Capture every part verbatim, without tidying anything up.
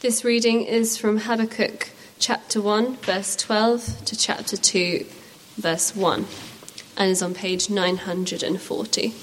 This reading is from Habakkuk chapter one, verse twelve to chapter two, verse one, and is on page nine hundred forty.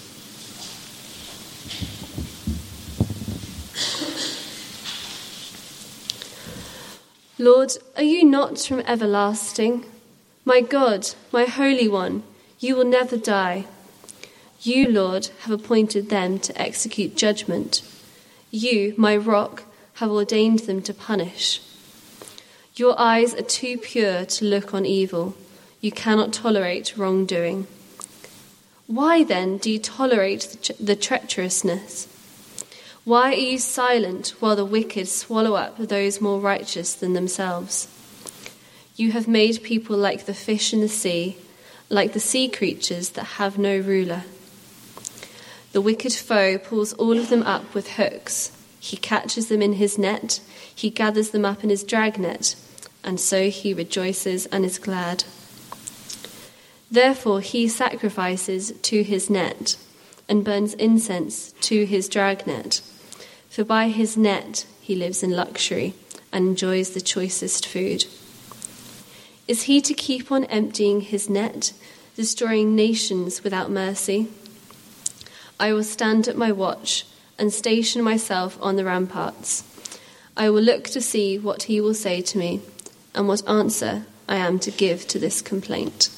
Lord, are you not from everlasting? My God, my Holy One, you will never die. You, Lord, have appointed them to execute judgment. You, my rock, have ordained them to punish. Your eyes are too pure to look on evil. You cannot tolerate wrongdoing. Why then do you tolerate the, tre- the treacherousness? Why are you silent while the wicked swallow up those more righteous than themselves? You have made people like the fish in the sea, like the sea creatures that have no ruler. The wicked foe pulls all of them up with hooks. He catches them in his net, he gathers them up in his dragnet, and so he rejoices and is glad. Therefore he sacrifices to his net and burns incense to his dragnet. For by his net he lives in luxury and enjoys the choicest food. Is he to keep on emptying his net, destroying nations without mercy? I will stand at my watch and station myself on the ramparts. I will look to see what he will say to me, and what answer I am to give to this complaint.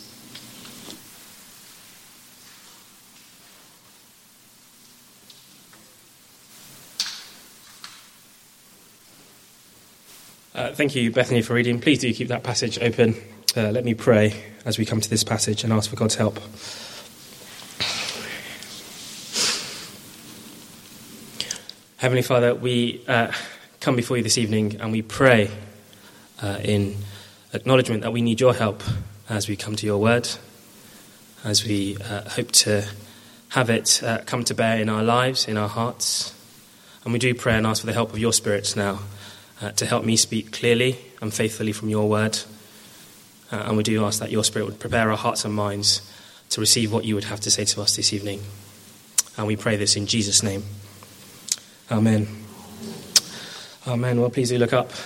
Uh, thank you, Bethany, for reading. Please do keep that passage open. Uh, let me pray as we come to this passage and ask for God's help. Heavenly Father, we uh, come before you this evening and we pray uh, in acknowledgement that we need your help as we come to your word, as we uh, hope to have it uh, come to bear in our lives, in our hearts. And we do pray and ask for the help of your spirits now uh, to help me speak clearly and faithfully from your word. Uh, and we do ask that your spirit would prepare our hearts and minds to receive what you would have to say to us this evening. And we pray this in Jesus' name. Amen. Amen. Well, please do look up.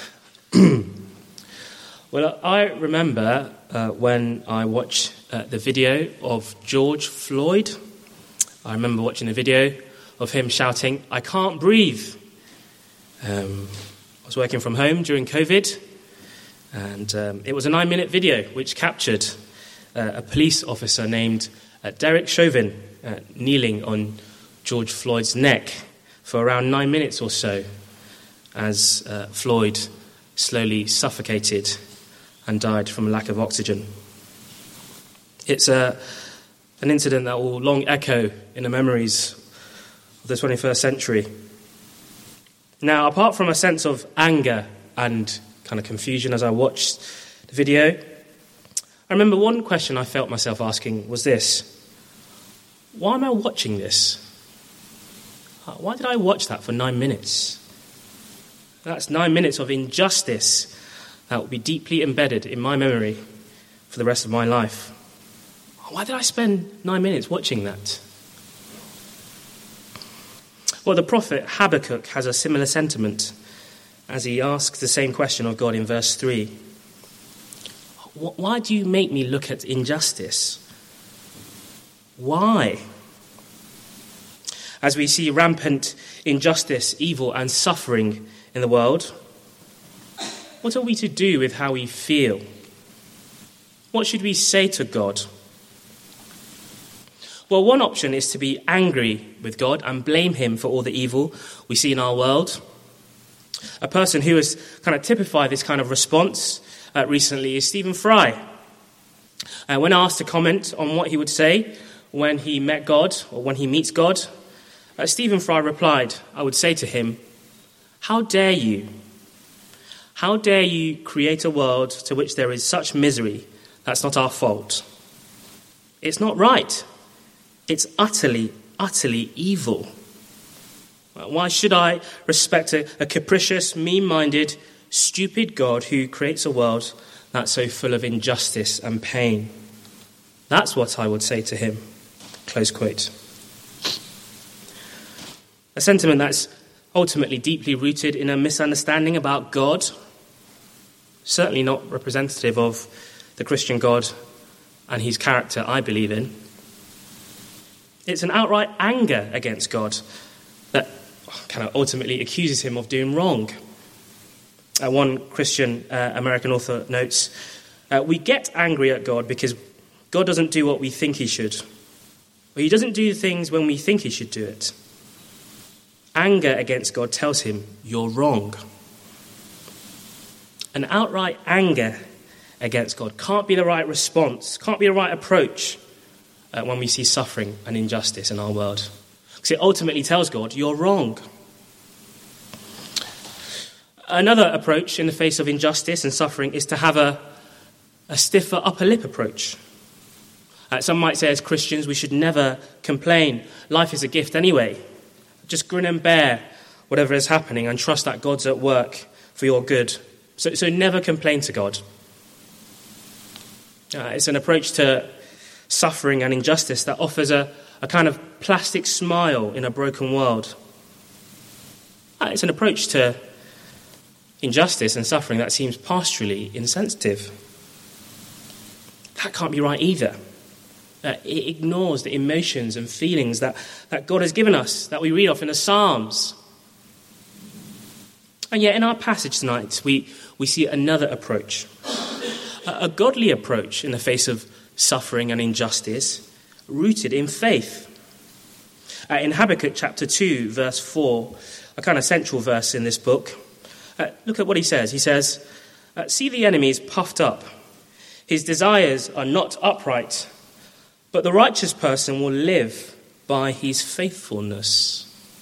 Well, I remember uh, when I watched uh, the video of George Floyd. I remember watching the video of him shouting, "I can't breathe." Um, I was working from home during COVID, and um, it was a nine-minute video which captured uh, a police officer named uh, Derek Chauvin uh, kneeling on George Floyd's neck for around nine minutes or so as uh, Floyd slowly suffocated and died from a lack of oxygen. It's a, an incident that will long echo in the memories of the twenty-first century. Now, apart from a sense of anger and kind of confusion as I watched the video, I remember one question I felt myself asking was this: why am I watching this? Why did I watch that for nine minutes? That's nine minutes of injustice that will be deeply embedded in my memory for the rest of my life. Why did I spend nine minutes watching that? Well, the prophet Habakkuk has a similar sentiment as he asks the same question of God in verse three. Why do you make me look at injustice? Why? As we see rampant injustice, evil, and suffering in the world, what are we to do with how we feel? What should we say to God? Well, one option is to be angry with God and blame him for all the evil we see in our world. A person who has kind of typified this kind of response uh, recently is Stephen Fry. Uh, when asked to comment on what he would say when he met God or when he meets God, Uh, Stephen Fry replied, I would say to him, "How dare you? How dare you create a world to which there is such misery? That's not our fault. It's not right. It's utterly, utterly evil. Why should I respect a, a capricious, mean-minded, stupid God who creates a world that's so full of injustice and pain?" That's what I would say to him. Close quote. A sentiment that's ultimately deeply rooted in a misunderstanding about God, certainly not representative of the Christian God and his character I believe in. It's an outright anger against God that kind of ultimately accuses him of doing wrong. Uh, one Christian uh, American author notes, uh, we get angry at God because God doesn't do what we think he should. Or he doesn't do things when we think he should do it. Anger against God tells him, you're wrong. An outright anger against God can't be the right response, can't be the right approach uh, when we see suffering and injustice in our world. Because it ultimately tells God, you're wrong. Another approach in the face of injustice and suffering is to have a, a stiffer upper lip approach. Uh, some might say as Christians we should never complain. Life is a gift anyway. Just grin and bear whatever is happening and trust that God's at work for your good. So, so never complain to God. Uh, it's an approach to suffering and injustice that offers a, a kind of plastic smile in a broken world. Uh, it's an approach to injustice and suffering that seems pastorally insensitive. That can't be right either. Uh, it ignores the emotions and feelings that, that God has given us, that we read off in the Psalms. And yet in our passage tonight, we, we see another approach. A, a godly approach in the face of suffering and injustice, rooted in faith. Uh, in Habakkuk chapter two, verse four, a kind of central verse in this book, uh, look at what he says. He says, uh, see the enemy is puffed up. His desires are not upright. But the righteous person will live by his faithfulness.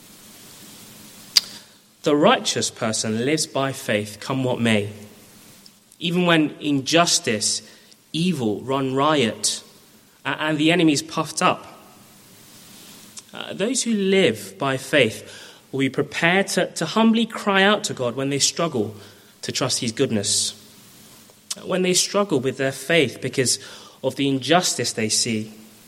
The righteous person lives by faith, come what may. Even when injustice, evil run riot, and the enemy is puffed up. Uh, those who live by faith will be prepared to, to humbly cry out to God when they struggle to trust his goodness. When they struggle with their faith because of the injustice they see.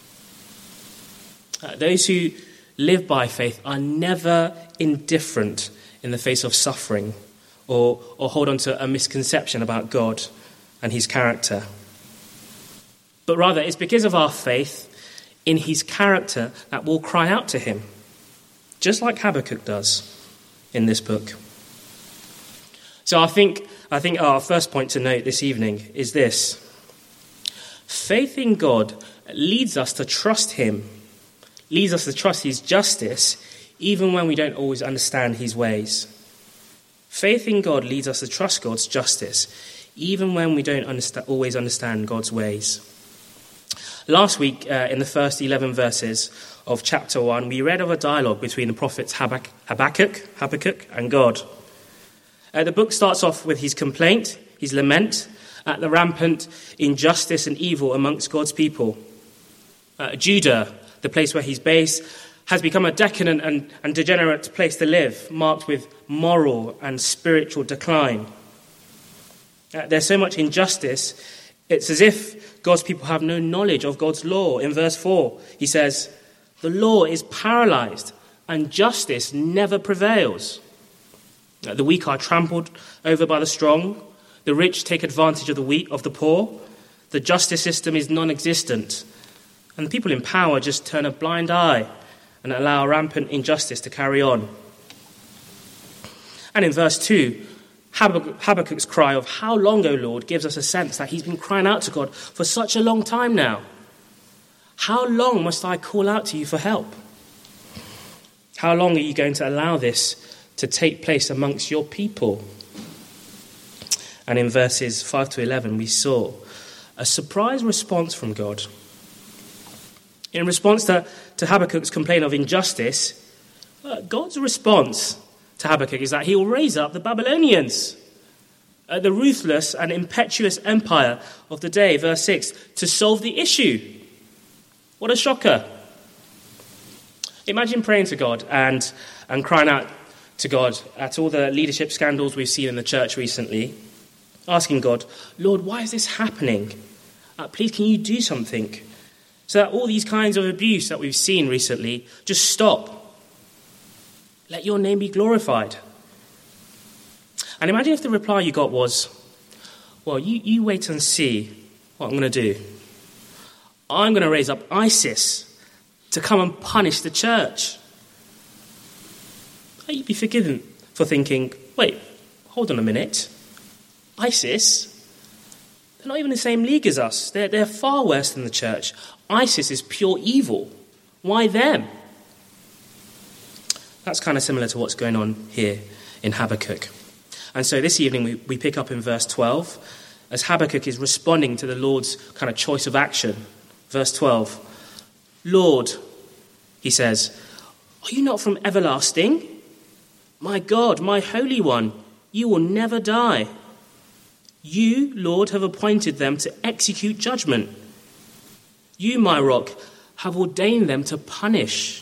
Uh, those who live by faith are never indifferent in the face of suffering or, or hold on to a misconception about God and his character. But rather, it's because of our faith in his character that we'll cry out to him, just like Habakkuk does in this book. So I think, I think our first point to note this evening is this. Faith in God leads us to trust him, leads us to trust his justice, even when we don't always understand his ways. Faith in God leads us to trust God's justice, even when we don't understand, always understand God's ways. Last week, uh, in the first eleven verses of chapter one, we read of a dialogue between the prophets Habakkuk, Habakkuk, Habakkuk and God. Uh, the book starts off with his complaint, his lament, at the rampant injustice and evil amongst God's people. Uh, Judah, the place where he's based, has become a decadent and, and degenerate place to live, marked with moral and spiritual decline. Uh, there's so much injustice, it's as if God's people have no knowledge of God's law. In verse four, he says, the law is paralyzed and justice never prevails. Uh, the weak are trampled over by the strong. The rich take advantage of the weak, of the poor. The justice system is non-existent. And the people in power just turn a blind eye and allow rampant injustice to carry on. And in verse two, Habakkuk's cry of, how long, O Lord, gives us a sense that he's been crying out to God for such a long time now. How long must I call out to you for help? How long are you going to allow this to take place amongst your people? And in verses five to eleven, we saw a surprise response from God. In response to, to Habakkuk's complaint of injustice, uh, God's response to Habakkuk is that he will raise up the Babylonians, uh, the ruthless and impetuous empire of the day, verse six, to solve the issue. What a shocker. Imagine praying to God and, and crying out to God at all the leadership scandals we've seen in the church recently, asking God, Lord, why is this happening? Uh, please, can you do something so that all these kinds of abuse that we've seen recently just stop? Let your name be glorified. And imagine if the reply you got was, well, you, you wait and see what I'm going to do. I'm going to raise up ISIS to come and punish the church. You'd be forgiven for thinking, wait, hold on a minute. ISIS? They're not even in the same league as us. They're, they're far worse than the church. ISIS is pure evil. Why them? That's kind of similar to what's going on here in Habakkuk. And so this evening we, we pick up in verse twelve as Habakkuk is responding to the Lord's kind of choice of action. Verse twelve, Lord, he says, are you not from everlasting? My God, my Holy One, you will never die. You, Lord, have appointed them to execute judgment. You, my rock, have ordained them to punish.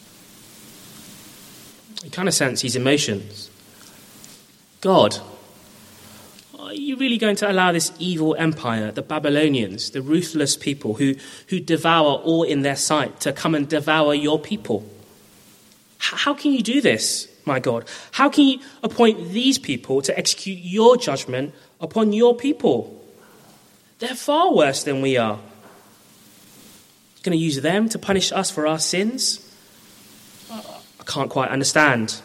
You kind of sense his emotions. God, are you really going to allow this evil empire, the Babylonians, the ruthless people who, who devour all in their sight, to come and devour your people? H- how can you do this, my God? How can you appoint these people to execute your judgment upon your people? They're far worse than we are. You're going to use them to punish us for our sins? I can't quite understand.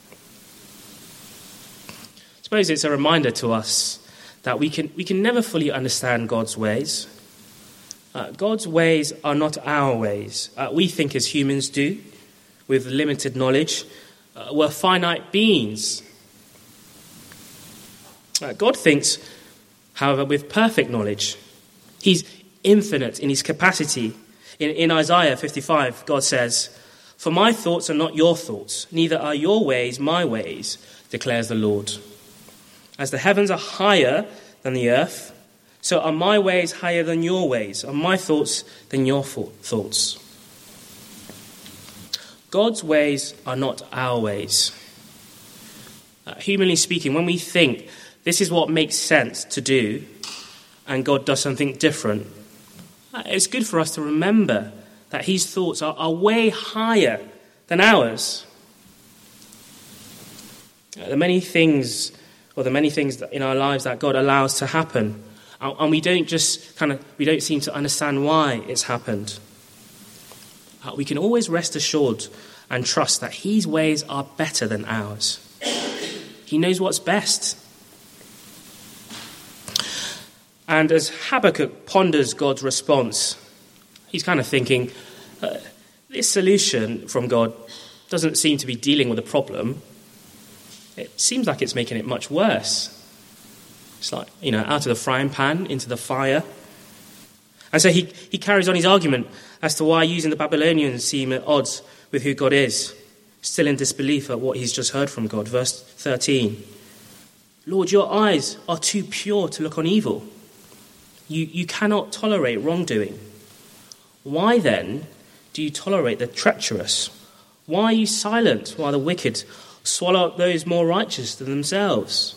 I suppose it's a reminder to us that we can we can never fully understand God's ways. Uh, God's ways are not our ways. Uh, we think as humans do, with limited knowledge. Uh, we're finite beings. Uh, God thinks, however, with perfect knowledge. He's infinite in his capacity. In, in Isaiah fifty-five, God says, for my thoughts are not your thoughts, neither are your ways my ways, declares the Lord. As the heavens are higher than the earth, so are my ways higher than your ways, are my thoughts than your thoughts. God's ways are not our ways. Uh, humanly speaking, when we think this is what makes sense to do, and God does something different, uh, it's good for us to remember that his thoughts are, are way higher than ours. Uh, the many things, or the many things that in our lives that God allows to happen, and, and we don't just kind of, we don't seem to understand why it's happened. Uh, we can always rest assured and trust that his ways are better than ours. He knows what's best. And as Habakkuk ponders God's response, he's kind of thinking, uh, this solution from God doesn't seem to be dealing with the problem. It seems like it's making it much worse. It's like, you know, out of the frying pan into the fire. And so he, he carries on his argument as to why using the Babylonians seem at odds with who God is, still in disbelief at what he's just heard from God. Verse thirteen, Lord, your eyes are too pure to look on evil. You, you cannot tolerate wrongdoing. Why then do you tolerate the treacherous? Why are you silent while the wicked swallow up those more righteous than themselves?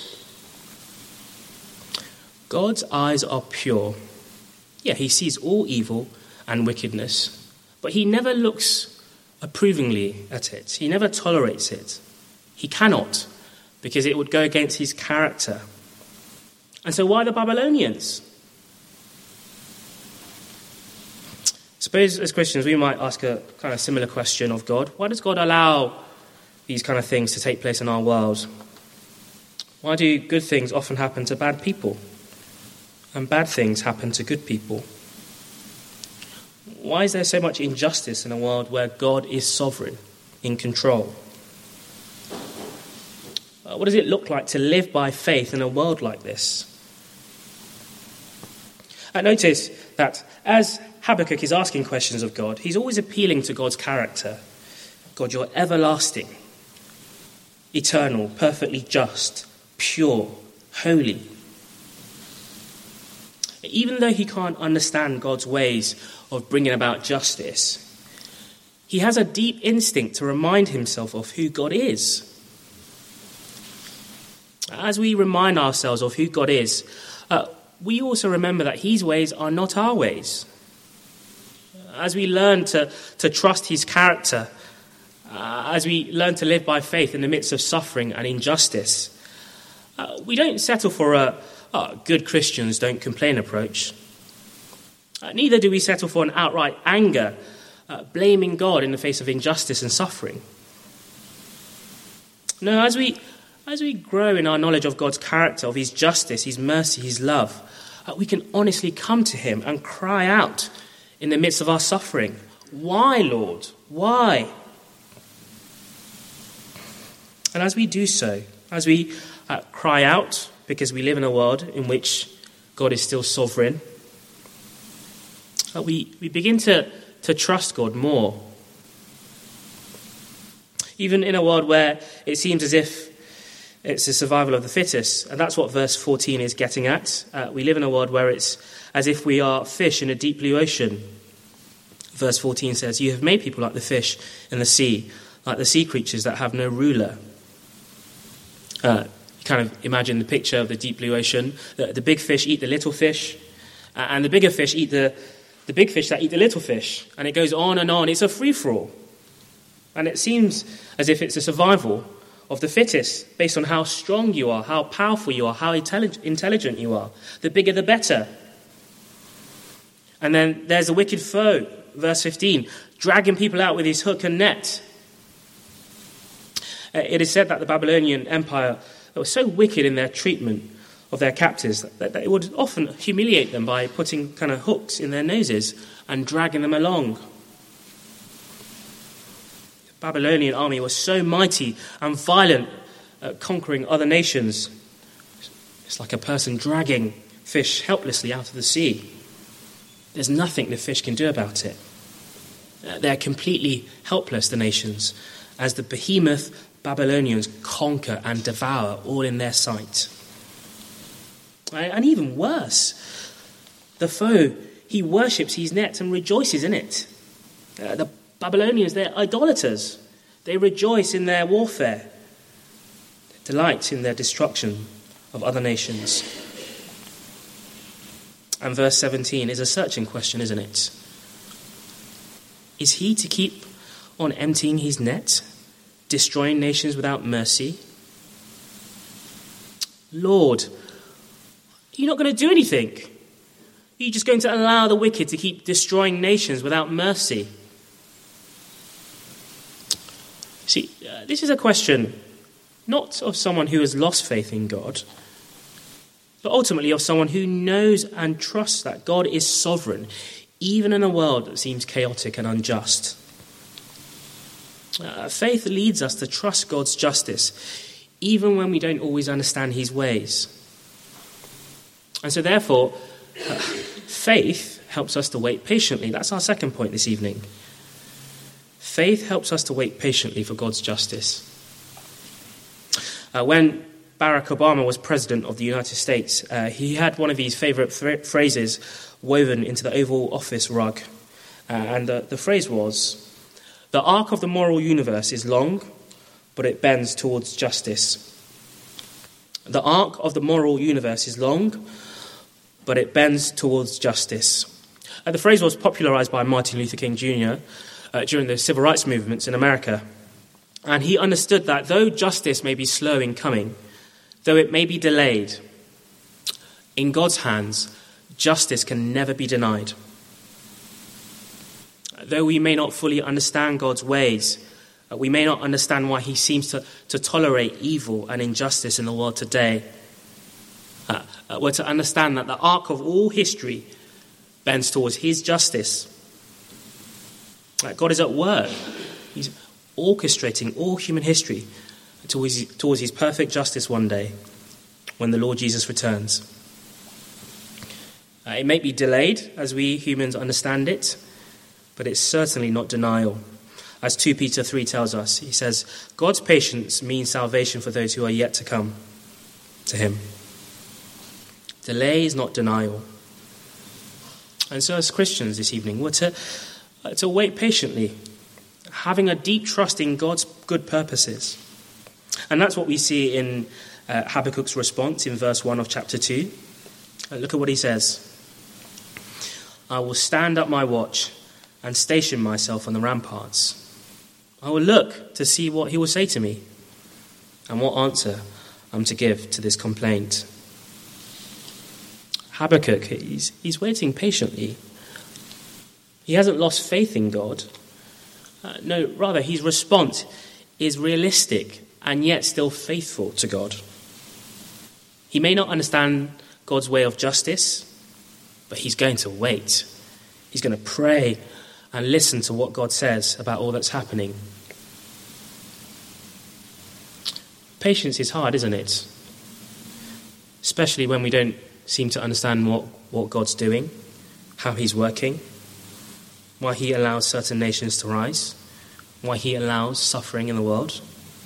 God's eyes are pure. Yeah, he sees all evil and wickedness, but he never looks approvingly at it. He never tolerates it. He cannot, because it would go against his character. And so why the Babylonians? Suppose as Christians we might ask a kind of similar question of God. Why does God allow these kind of things to take place in our world? Why do good things often happen to bad people? And bad things happen to good people? Why is there so much injustice in a world where God is sovereign, in control? Uh, what does it look like to live by faith in a world like this? I notice that as Habakkuk is asking questions of God, he's always appealing to God's character. God, you're everlasting, eternal, perfectly just, pure, holy. Even though he can't understand God's ways of bringing about justice, he has a deep instinct to remind himself of who God is. As we remind ourselves of who God is, uh, we also remember that his ways are not our ways. As we learn to, to trust his character uh, as we learn to live by faith in the midst of suffering and injustice, uh, we don't settle for a oh, good Christians don't complain approach. Uh, neither do we settle for an outright anger, uh, blaming God in the face of injustice and suffering. No, as we as we grow in our knowledge of God's character, of his justice, his mercy, his love, uh, we can honestly come to him and cry out in the midst of our suffering, "Why, Lord? Why?" And as we do so, as we uh, cry out, because we live in a world in which God is still sovereign, uh, we, we begin to, to trust God more. Even in a world where it seems as if it's the survival of the fittest, and that's what verse fourteen is getting at. Uh, we live in a world where it's as if we are fish in a deep blue ocean. Verse fourteen says, "You have made people like the fish in the sea, like the sea creatures that have no ruler." Uh, you kind of imagine the picture of the deep blue ocean. The, the big fish eat the little fish, uh, and the bigger fish eat the, the big fish that eat the little fish. And it goes on and on. It's a free-for-all. And it seems as if it's a survival of the fittest, based on how strong you are, how powerful you are, how intellig- intelligent you are. The bigger, the better. And then there's a wicked foe, verse fifteen, dragging people out with his hook and net. It is said that the Babylonian Empire was so wicked in their treatment of their captives that they would often humiliate them by putting kind of hooks in their noses and dragging them along. The Babylonian army was so mighty and violent at conquering other nations. It's like a person dragging fish helplessly out of the sea. There's nothing the fish can do about it. They're completely helpless, the nations, as the behemoth Babylonians conquer and devour all in their sight. And even worse, the foe, he worships his net and rejoices in it. Uh, the Babylonians, they're idolaters. They rejoice in their warfare, they delight in their destruction of other nations. And verse seventeen is a searching question, isn't it? Is he to keep on emptying his net, destroying nations without mercy? Lord, are you not going to do anything? Are you just going to allow the wicked to keep destroying nations without mercy? See, uh, this is a question not of someone who has lost faith in God, but ultimately of someone who knows and trusts that God is sovereign, even in a world that seems chaotic and unjust. Uh, faith leads us to trust God's justice, even when we don't always understand his ways. And so therefore, uh, faith helps us to wait patiently. That's our second point this evening. Faith helps us to wait patiently for God's justice. Uh, when Barack Obama was president of the United States, uh, he had one of his favourite th- phrases woven into the Oval Office rug. Uh, and the, the phrase was, "The arc of the moral universe is long, but it bends towards justice." The arc of the moral universe is long, but it bends towards justice. Uh, the phrase was popularized by Martin Luther King Junior Uh, during the civil rights movements in America. And he understood that though justice may be slow in coming, though it may be delayed, in God's hands, justice can never be denied. Though we may not fully understand God's ways, uh, we may not understand why he seems to, to tolerate evil and injustice in the world today, uh, uh, we're to understand that the arc of all history bends towards his justice. Uh, God is at work. He's orchestrating all human history towards, towards his perfect justice one day when the Lord Jesus returns. Uh, it may be delayed as we humans understand it, but it's certainly not denial. As Second Peter three tells us, he says, God's patience means salvation for those who are yet to come to him. Delay is not denial. And so as Christians this evening, we're to, uh, to wait patiently, having a deep trust in God's good purposes. And that's what we see in uh, Habakkuk's response in verse one of chapter two. Uh, look at what he says. "I will stand up my watch and station myself on the ramparts. I will look to see what he will say to me and what answer I'm to give to this complaint. Habakkuk, he's, he's waiting patiently. He hasn't lost faith in God. Uh, no, rather, his response is realistic and yet still faithful to God. He may not understand God's way of justice, but he's going to wait. He's going to pray and listen to what God says about all that's happening. Patience is hard, isn't it? Especially when we don't seem to understand what, what God's doing, how he's working, why he allows certain nations to rise, why he allows suffering in the world.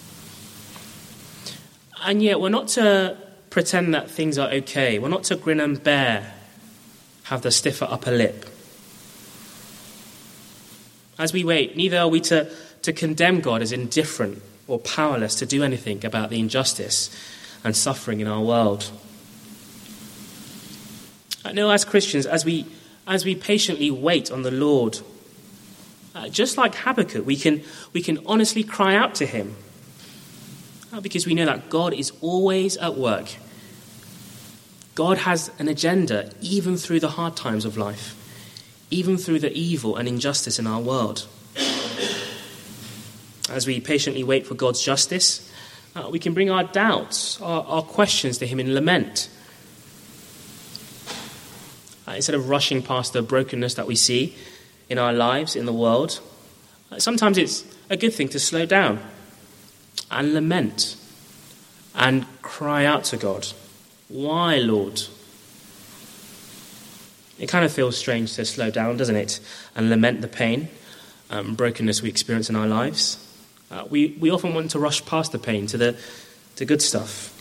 And yet we're not to pretend that things are okay. We're not to grin and bear, have the stiffer upper lip. As we wait, neither are we to, to condemn God as indifferent or powerless to do anything about the injustice and suffering in our world. I know as Christians, as we as we patiently wait on the Lord, uh, just like Habakkuk, we can we can honestly cry out to him, uh, because we know that God is always at work. God has an agenda even through the hard times of life, even through the evil and injustice in our world. As we patiently wait for God's justice, uh, we can bring our doubts, our, our questions to him in lament. Uh, instead of rushing past the brokenness that we see in our lives, in the world, uh, sometimes it's a good thing to slow down and lament and cry out to God. Why, Lord? It kind of feels strange to slow down, doesn't it? And lament the pain and brokenness we experience in our lives. Uh, we, we often want to rush past the pain to the to good stuff.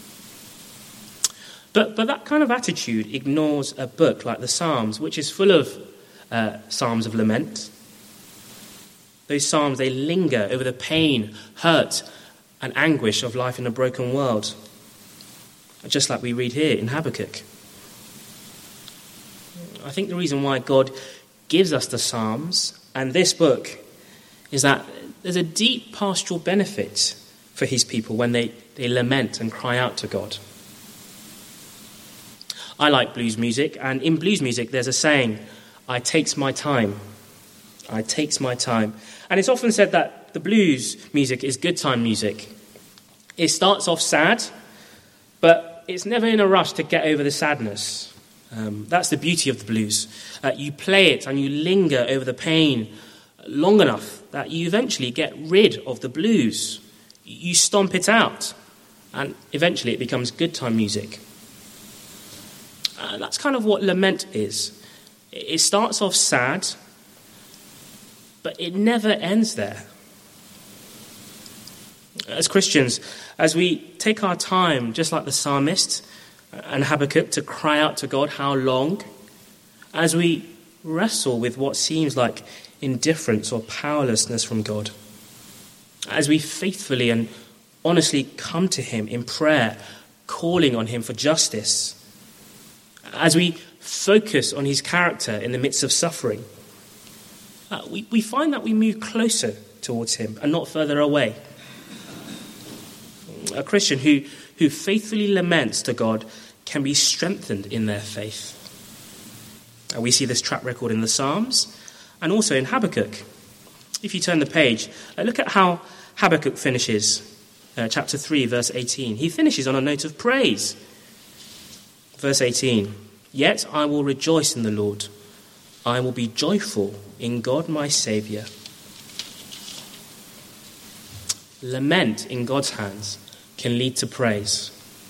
But but that kind of attitude ignores a book like the Psalms, which is full of uh, psalms of lament. Those psalms, they linger over the pain, hurt, and anguish of life in a broken world, just like we read here in Habakkuk. I think the reason why God gives us the Psalms and this book is that there's a deep pastoral benefit for his people when they, they lament and cry out to God. I like blues music, and in blues music there's a saying, I takes my time. I takes my time. And it's often said that the blues music is good time music. It starts off sad, but it's never in a rush to get over the sadness. Um, that's the beauty of the blues. Uh, you play it and you linger over the pain long enough that you eventually get rid of the blues. You stomp it out, and eventually it becomes good time music. Uh, that's kind of what lament is. It starts off sad, but it never ends there. As Christians, as we take our time, just like the psalmist and Habakkuk, to cry out to God, how long? As we wrestle with what seems like indifference or powerlessness from God, as we faithfully and honestly come to him in prayer, calling on him for justice, as we focus on his character in the midst of suffering, uh, we, we find that we move closer towards him and not further away. A Christian who, who faithfully laments to God can be strengthened in their faith. And we see this track record in the Psalms and also in Habakkuk. If you turn the page, uh, look at how Habakkuk finishes, uh, chapter three, verse eighteen. He finishes on a note of praise. Verse eighteen, yet I will rejoice in the Lord. I will be joyful in God my Saviour. Lament in God's hands can lead to praise.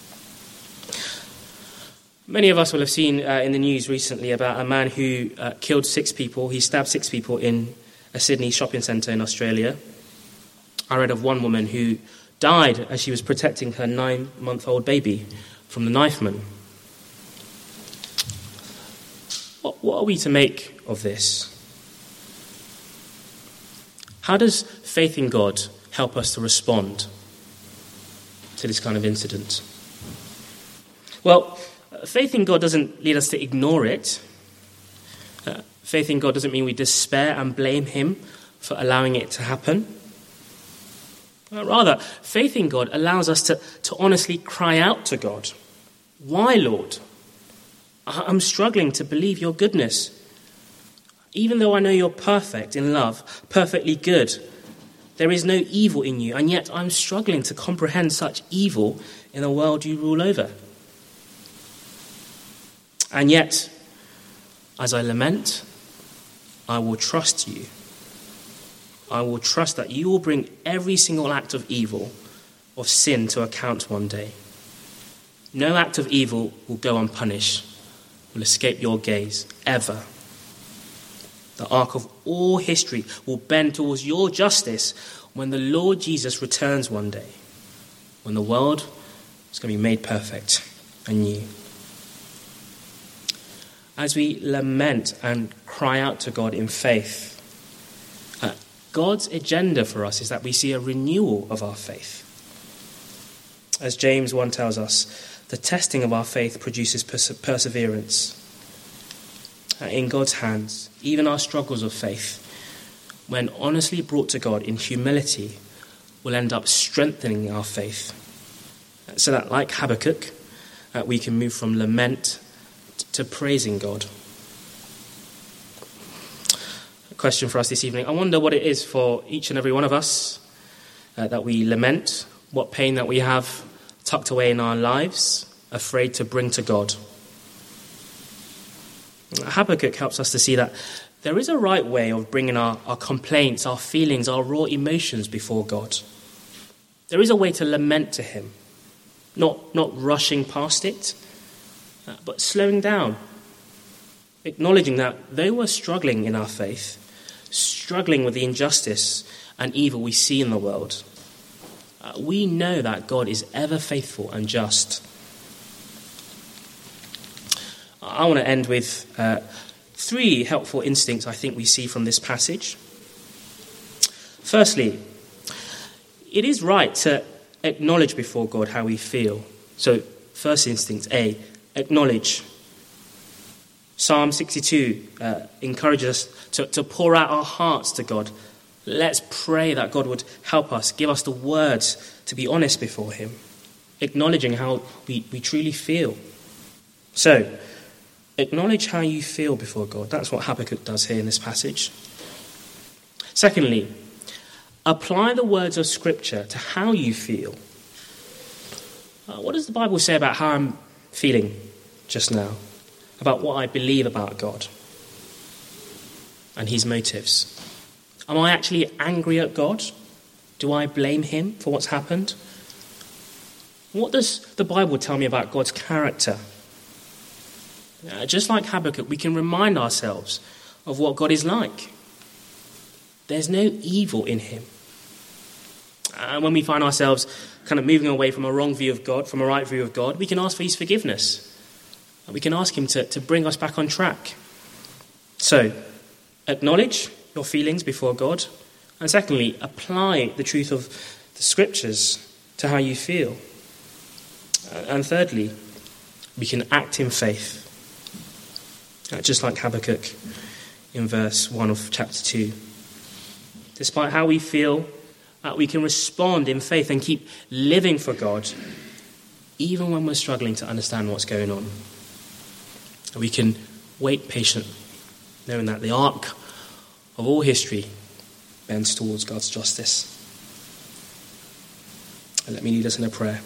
Many of us will have seen uh, in the news recently about a man who uh, killed six people. He stabbed six people in a Sydney shopping centre in Australia. I read of one woman who died as she was protecting her nine-month-old baby from the knifeman. What, what are we to make of this? How does faith in God help us to respond to this kind of incident? Well, faith in God doesn't lead us to ignore it. Uh, faith in God doesn't mean we despair and blame him for allowing it to happen. Rather, faith in God allows us to, to honestly cry out to God. Why, Lord? I'm struggling to believe your goodness. Even though I know you're perfect in love, perfectly good, there is no evil in you, and yet I'm struggling to comprehend such evil in the world you rule over. And yet, as I lament, I will trust you. I will trust that you will bring every single act of evil, of sin, to account one day. No act of evil will go unpunished, will escape your gaze, ever. The arc of all history will bend towards your justice when the Lord Jesus returns one day, when the world is going to be made perfect and new. As we lament and cry out to God in faith, uh, God's agenda for us is that we see a renewal of our faith. As James one tells us, the testing of our faith produces perse- perseverance. Uh, in God's hands, even our struggles of faith, when honestly brought to God in humility, will end up strengthening our faith. Uh, so that, like Habakkuk, uh, we can move from lament to praising God. A question for us this evening. I wonder what it is for each and every one of us uh, that we lament, what pain that we have tucked away in our lives, afraid to bring to God. Habakkuk helps us to see that there is a right way of bringing our, our complaints, our feelings, our raw emotions before God. There is a way to lament to him, not, not rushing past it, uh, but slowing down, acknowledging that though we're struggling in our faith, struggling with the injustice and evil we see in the world, uh, we know that God is ever faithful and just. I want to end with uh, three helpful instincts I think we see from this passage. Firstly, it is right to acknowledge before God how we feel. So, first instinct, A, acknowledge. Psalm sixty-two uh, encourages us to, to pour out our hearts to God. Let's pray that God would help us, give us the words to be honest before him, acknowledging how we, we truly feel. So, acknowledge how you feel before God. That's what Habakkuk does here in this passage. Secondly, apply the words of Scripture to how you feel. Uh, what does the Bible say about how I'm feeling just now? About what I believe about God and his motives? Am I actually angry at God? Do I blame him for what's happened? What does the Bible tell me about God's character? Uh, just like Habakkuk, we can remind ourselves of what God is like. There's no evil in him. And when we find ourselves kind of moving away from a wrong view of God, from a right view of God, we can ask for his forgiveness. And we can ask him to, to bring us back on track. So, acknowledge your feelings before God. And secondly, apply the truth of the Scriptures to how you feel. And thirdly, we can act in faith. Uh, just like Habakkuk in verse one of chapter two. Despite how we feel, uh, we can respond in faith and keep living for God, even when we're struggling to understand what's going on. And we can wait patiently, knowing that the arc of all history bends towards God's justice. And let me lead us in a prayer.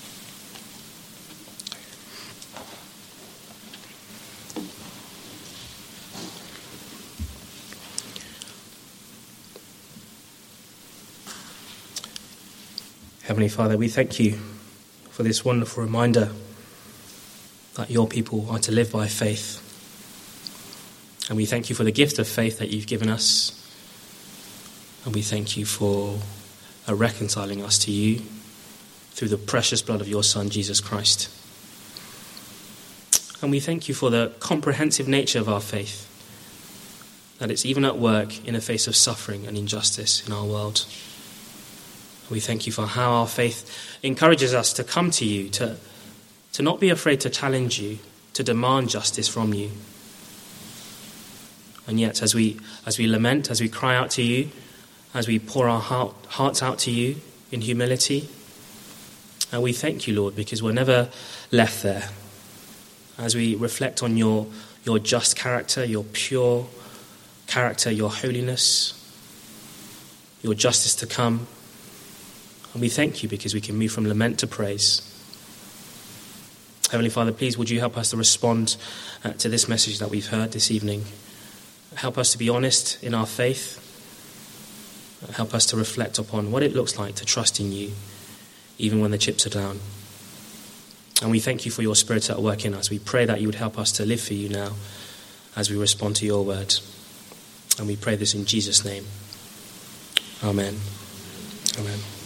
Heavenly Father, we thank you for this wonderful reminder that your people are to live by faith. And we thank you for the gift of faith that you've given us. And we thank you for uh, reconciling us to you through the precious blood of your Son, Jesus Christ. And we thank you for the comprehensive nature of our faith, that it's even at work in the face of suffering and injustice in our world. We thank you for how our faith encourages us to come to you, to, to not be afraid to challenge you, to demand justice from you. And yet, as we as we lament, as we cry out to you, as we pour our heart, hearts out to you, in humility. And we thank you, Lord, because we're never left there. As we reflect on your, your just character, your pure character, your holiness, your justice to come. And we thank you because we can move from lament to praise. Heavenly Father, please would you help us to respond uh, to this message that we've heard this evening. Help us to be honest in our faith. Help us to reflect upon what it looks like to trust in you, even when the chips are down. And we thank you for your Spirit at work in us. We pray that you would help us to live for you now as we respond to your word. And we pray this in Jesus' name. Amen. Amen.